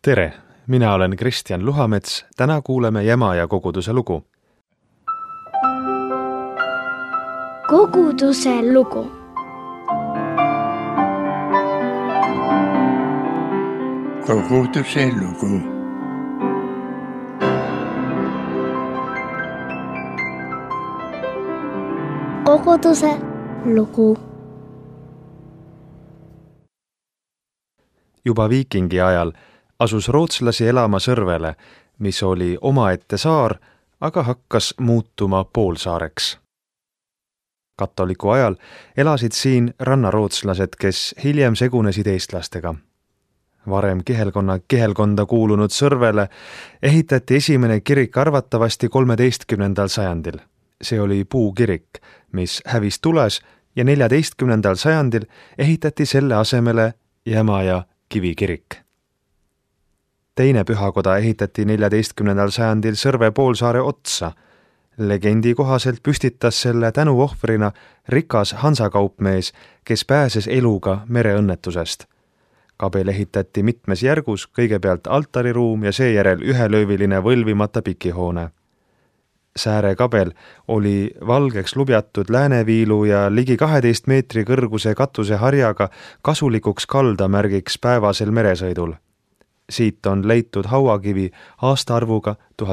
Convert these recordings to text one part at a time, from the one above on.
Tere, mina olen Kristjan Luhamets, täna kuuleme Jämaja koguduse lugu. Koguduse lugu. Koguduse lugu. Koguduse lugu. Juba viikingi ajal asus rootslasi elama Sõrvele, mis oli omaette saar, aga hakkas muutuma poolsaareks. Katoliku ajal elasid siin rannarootslased, kes hiljem segunesid eestlastega. Varem kihelkonda kuulunud Sõrvele ehitati esimene kirik arvatavasti 13. sajandil. See oli puukirik, mis hävis tules ja 14. sajandil ehitati selle asemele Jämaja kivikirik. Teine pühakoda ehitati 14. sajandil Sõrve poolsaare otsa. Legendi kohaselt püstitas selle tänuohvrina rikas hansakaupmees, kes pääses eluga mereõnnetusest. Kabel ehitati mitmes järgus, kõigepealt altariruum ja seejärel ühelööviline võlvimata pikihoone. Sääre kabel oli valgeks lubjatud lääneviilu ja ligi 12 meetri kõrguse katuseharjaga kasulikuks kaldamärgiks päevasel meresõidul. Siit on leitud hauakivi aastaarvuga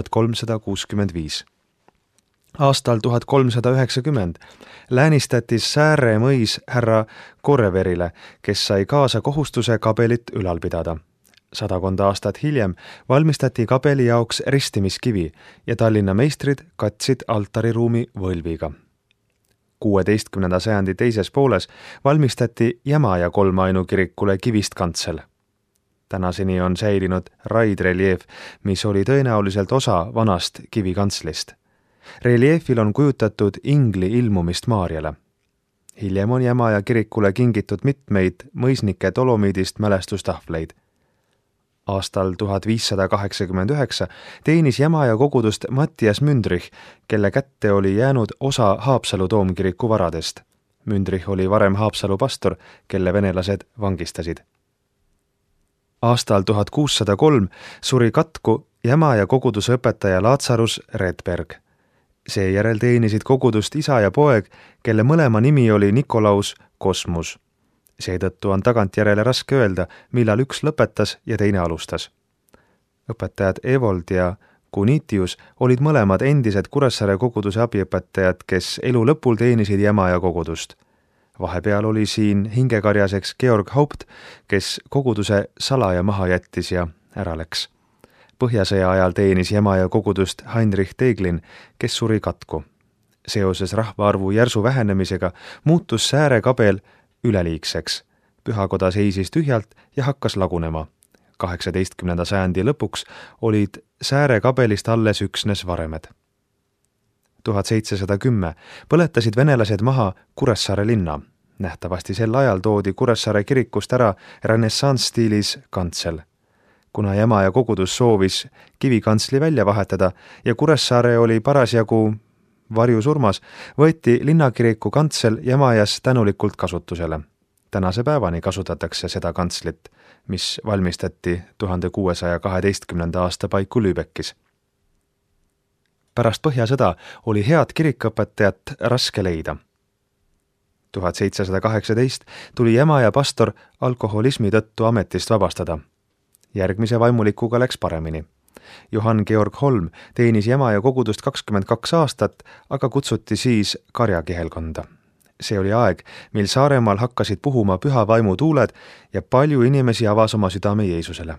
1365. Aastal 1390 läänistati Sääre mõis härra Koreverile, kes sai kaasa kohustuse kabelit ülal pidada. 100 aastat hiljem valmistati kabeli jaoks ristimiskivi ja Tallinna meistrid katsid altariruumi võlviga. 16. sajandi teises pooles valmistati Jämaja kolmainukirikule kivist kantsel. Tänaseni on säilinud raidreljeef, mis oli tõenäoliselt osa vanast kivikantslist. Reljeefil on kujutatud ingli ilmumist Maarjale. Hiljem on Jämaja kirikule kingitud mitmeid mõisnike dolomiidist mälestustahvleid. Aastal 1589 teenis Jämaja kogudust Mattias Mündrich, kelle kätte oli jäänud osa Haapsalu toomkiriku varadest. Mündrich oli varem Haapsalu pastor, kelle venelased vangistasid. Aastal 1603 suri katku Jämaja koguduse õpetaja Laatsarus Redberg. Seejärel teenisid kogudust isa ja poeg, kelle mõlema nimi oli Nikolaus Kosmus. Seetõttu on tagantjärele raske öelda, millal üks lõpetas ja teine alustas. Õpetajad Evold ja Kunitius olid mõlemad endised Kuressaare koguduse abiõpetajad, kes elu lõpul teenisid Jämaja kogudust. Vahepeal oli siin hingekarjaseks Georg Haupt, kes koguduse salaja maha jättis ja ära läks. Põhjasõja ajal teenis Jämaja kogudust Heinrich Teeglin, kes suri katku. Seoses rahvaarvu järsu vähenemisega muutus Sääre kabel üleliigseks. Pühakoda seisis tühjalt ja hakkas lagunema. 18. sajandi lõpuks olid Sääre kabelist alles üksnes varemed. 1710 põletasid venelased maha Kuressaare linna. Nähtavasti sel ajal toodi Kuressaare kirikust ära renessanssstiilis kantsel. Kuna Jämaja kogudus soovis kivikantsli välja vahetada ja Kuressaare oli parasjagu varjusurmas, võeti linnakiriku kantsel Jämajas tänulikult kasutusele. Tänase päevani kasutatakse seda kantslit, mis valmistati 1612. aasta paiku Lübeckis. Pärast Põhjasõda oli head kirikõpetajat raske leida. 1718 tuli Jämaja pastor alkoholismi tõttu ametist vabastada. Järgmise vaimulikuga läks paremini. Johann Georg Holm teenis Jämaja kogudust 22 aastat, aga kutsuti siis karjakihelkonda. See oli aeg, mil Saaremaal hakkasid puhuma püha vaimu tuuled ja palju inimesi avas oma südame Jeesusele.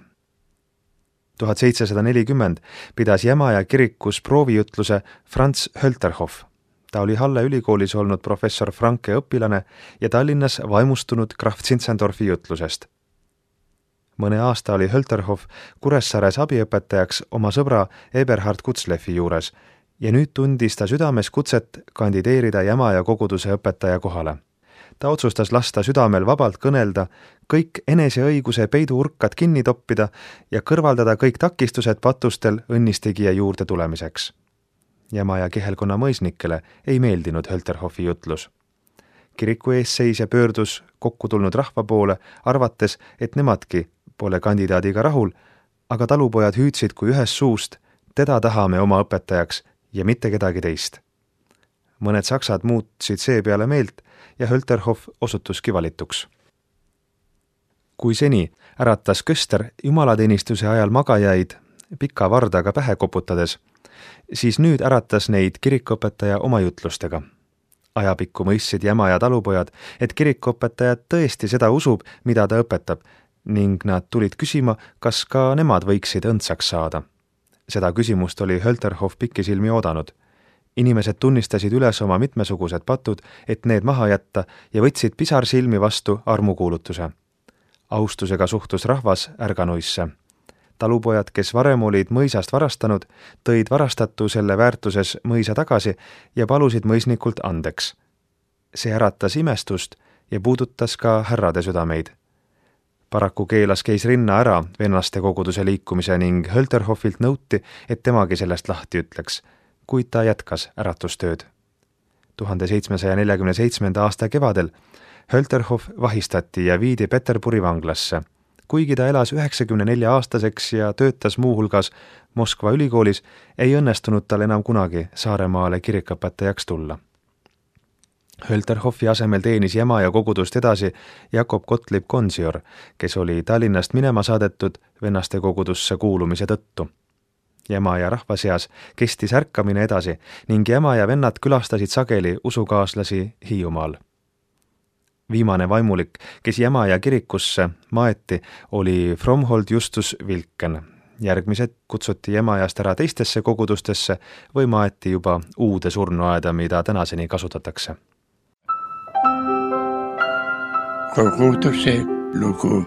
1740 pidas Jämaja kirikus proovijutluse Franz Hölterhoff. Ta oli Halle ülikoolis olnud professor Franke õpilane ja Tallinnas vaimustunud Graf Zinzendorfi jutlusest. Mõne aasta oli Hölterhoff Kuressaares abiõpetajaks oma sõbra Eberhard Kutzleffi juures ja nüüd tundis ta südames kutset kandideerida Jämaja koguduse õpetaja kohale. Ta otsustas lasta südamel vabalt kõnelda, kõik eneseõiguse peiduurkad kinni toppida ja kõrvaldada kõik takistused patustel õnnistegija juurde tulemiseks. Jämaja kihelkonna mõisnikele ei meeldinud Hölterhoffi jutlus. Kiriku eesseisja pöördus kokku tulnud rahva poole, arvates, et nemadki pole kandidaadiga rahul, aga talupojad hüüdsid kui ühest suust, teda tahame oma õpetajaks ja mitte kedagi teist. Mõned saksad muutsid seepeale meelt ja Hölterhoff osutuski valituks. Kui seni äratas Köster jumalateenistuse ajal magajaid pika vardaga pähe koputades, siis nüüd äratas neid kirikuõpetaja oma jutlustega. Ajapikku mõistsid Jäma ja talupojad, et kirikuõpetaja tõesti seda usub, mida ta õpetab, ning nad tulid küsima, kas ka nemad võiksid õndsaks saada. Seda küsimust oli Hölterhoff pikisilmi oodanud. Inimesed tunnistasid üles oma mitmesugused patud, et need maha jätta ja võtsid pisarsilmi vastu armukuulutuse. Austusega suhtus rahvas ärganuisse. Talupojad, kes varem olid mõisast varastanud, tõid varastatu selle väärtuses mõisa tagasi ja palusid mõisnikult andeks. See äratas imestust ja puudutas ka härrade südameid. Paraku keelas keisrinna ära vennaste koguduse liikumise ning Hölterhoffilt nõuti, et temagi sellest lahti ütleks, kuid ta jätkas äratustööd. 1747. aasta kevadel Hölterhoff vahistati ja viidi Peterburi vanglasse. Kuigi ta elas 94-aastaseks ja töötas muuhulgas Moskva ülikoolis, ei õnnestunud tal enam kunagi Saaremaale kirikõpetajaks tulla. Hölterhoffi asemel teenis Jäma ja kogudust edasi Jakob Gottlieb Konsior, kes oli Tallinnast minema saadetud vennaste kogudusse kuulumise tõttu. Jäma ja rahva seas kestis ärkamine edasi ning Jäma ja vennad külastasid sageli usukaaslasi Hiiumaal. Viimane vaimulik, kes Jäma ja kirikusse maeti, oli Fromhold Justus Wilken. Järgmised kutsuti Jämajast ära teistesse kogudustesse või maeti juba uude surnuaeda, mida tänaseni kasutatakse. Koguduse lugu.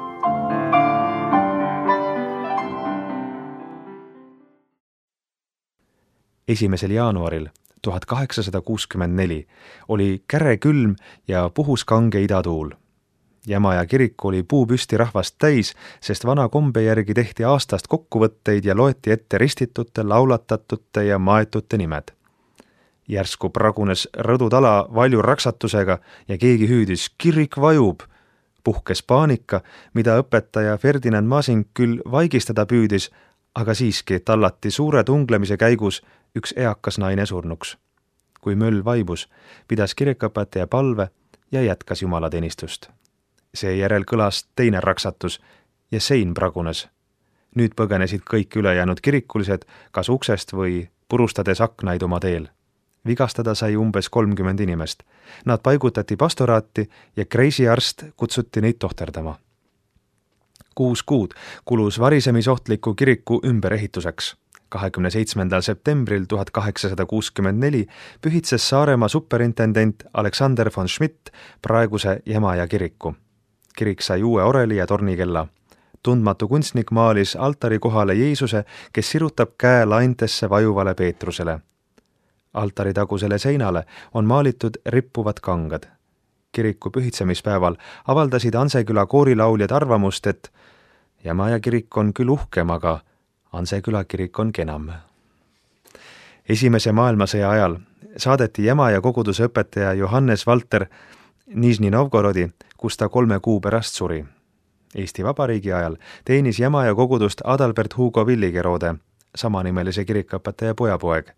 Esimesel jaanuaril 1864 oli käre külm ja puhus kange idatuul. Jäma ja kirik oli puupüsti rahvast täis, sest vana kombe järgi tehti aastast kokkuvõtteid ja loeti ette ristitute, laulatatute ja maetute nimed. Järsku pragunes rõdutala valju raksatusega ja keegi hüüdis, kirik vajub. Puhkes paanika, mida õpetaja Ferdinand Masing küll vaigistada püüdis, aga siiski tallati suure tunglemise käigus üks eakas naine surnuks. Kui möll vaibus, pidas kirikuõpetaja palve ja jätkas jumalateenistust. Seejärel kõlas teine raksatus ja sein pragunes. Nüüd põgenesid kõik ülejäänud kirikulised, kas uksest või purustades aknaid oma teel. Vigastada sai umbes 30 inimest. Nad paigutati pastoraati ja kreisiarst kutsuti neid tohterdama. 6 kuud kulus varisemisohtliku kiriku ümberehituseks. 27. septembril 1864 pühitses Saaremaa superintendent Alexander von Schmidt praeguse Jäma ja kiriku. Kirik sai uue oreli ja tornikella. Tundmatu kunstnik maalis altari kohale Jeesuse, kes sirutab käe laintesse vajuvale Peetrusele. Altari tagusele seinale on maalitud rippuvad kangad. Kiriku pühitsemispäeval avaldasid Anseküla koorilauljad arvamust, et Jäma ja kirik on küll uhkem, aga Anseküla kirik on kenam. Esimese maailmasõja ajal saadeti Jäma ja koguduse õpetaja Johannes Valter Nižni Novgorodi, kus ta 3 kuu pärast suri. Eesti Vabariigi ajal teenis Jäma ja kogudust Adalbert Hugo Villigerode, samanimelise kirikuõpetaja pojapoeg.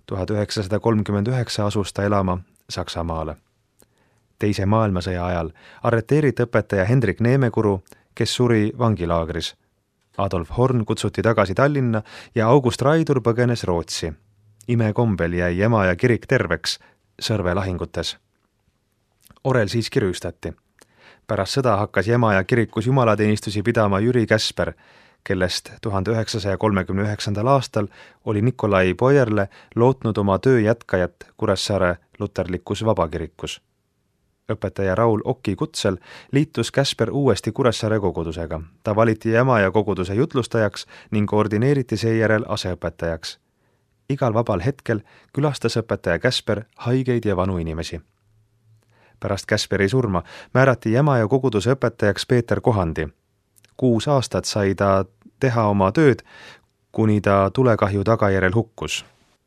1939 asus ta elama Saksamaale. Teise maailmasõja ajal arreteeriti õpetaja Hendrik Neemekuru, kes suri vangilaagris. Adolf Horn kutsuti tagasi Tallinna ja August Raidur põgenes Rootsi. Imekombel jäi Jäma ja kirik terveks Sõrve lahingutes. Orel siiski rüüstati. Pärast sõda hakkas Jäma ja kirikus jumalateenistusi pidama Jüri Käsper, kellest 1939. aastal oli Nikolai Bojerle lootnud oma töö jätkajat Kuressaare luterlikus vabakirikus. Õpetaja Raul Oki kutsel liitus Käsper uuesti Kuressaare kogudusega. Ta valiti Jäma ja koguduse jutlustajaks ning ordineeriti seejärel aseõpetajaks. Igal vabal hetkel külastas õpetaja Käsper haigeid ja vanu inimesi. Pärast Käsperi surma määrati Jäma ja koguduse õpetajaks Peeter Kohandi. 6 aastat sai ta teha oma tööd, kuni ta tulekahju tagajärjel hukkus.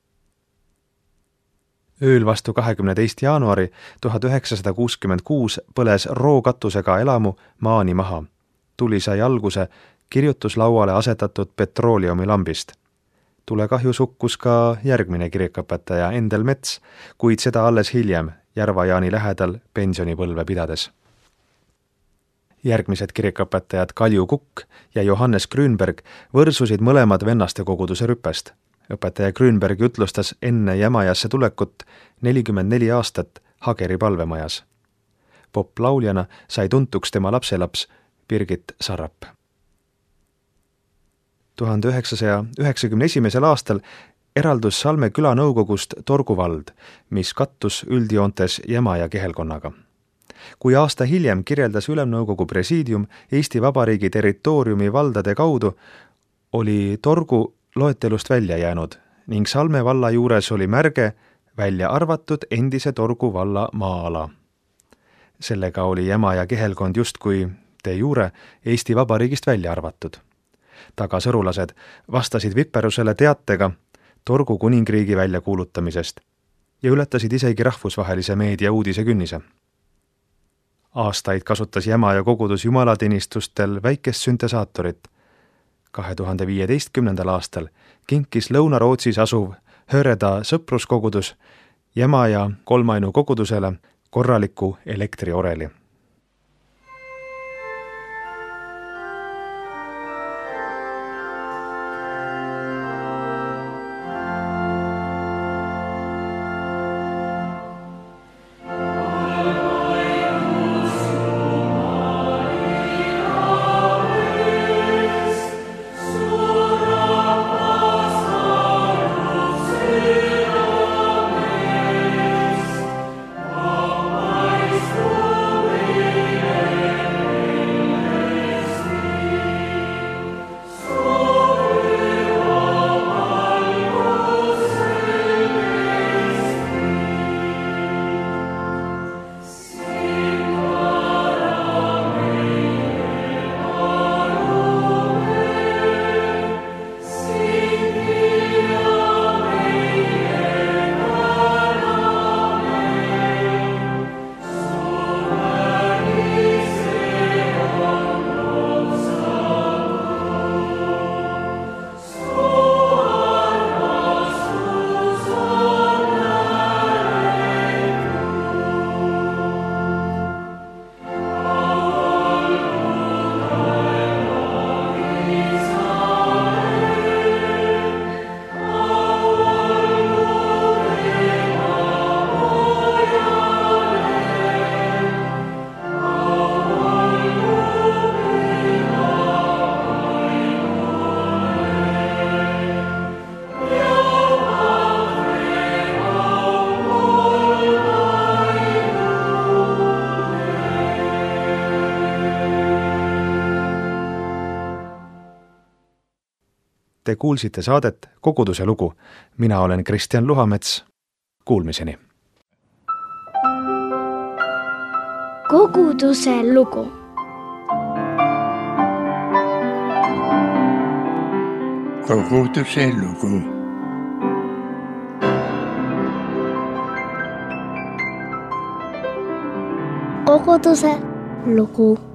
Ööl vastu 22. jaanuari 1966 põles rookatusega elamu maani maha. Tuli sai alguse kirjutuslauale asetatud petrooliumilambist. Tulekahjus hukkus ka järgmine kirikuõpetaja Endel Mets, kuid seda alles hiljem Järva-Jaani lähedal pensionipõlve pidades. Järgmised kirikuõpetajad Kalju Kukk ja Johannes Grünberg võrsusid mõlemad vennaste koguduse rüppest. Õpetaja Grünberg jutlustas enne Jämajasse tulekut 44 aastat Hageri palvemajas. Poplauljana sai tuntuks tema lapselaps Birgit Sarrap. 1991. aastal eraldus Salme küla nõukogust Torgu vald, mis kattus üldjoontes Jämaja kihelkonnaga. Kui aasta hiljem kirjeldas Ülemnõukogu presiidium Eesti Vabariigi territooriumi valdade kaudu, oli Torgu loetelust välja jäänud ning Salme valla juures oli märge välja arvatud endise Torgu valla maa-ala. Sellega oli Jämaja kihelkond justkui de jure Eesti Vabariigist välja arvatud. Tagasõrulased vastasid viperusele teatega Torgu kuningriigi väljakuulutamisest ja ületasid isegi rahvusvahelise meedia uudisekünnise. Aastaid kasutas Jämaja kogudus jumalateenistustel väikest süntesaatorit. 2015. aastal kinkis Lõuna-Rootsis asuv Höreda sõpruskogudus Jämaja kolmainu kogudusele korraliku elektrioreli. Te kuulsite saadet Koguduse lugu. Mina olen Kristjan Luhamets. Kuulmiseni. Koguduse lugu. Koguduse lugu. Koguduse lugu.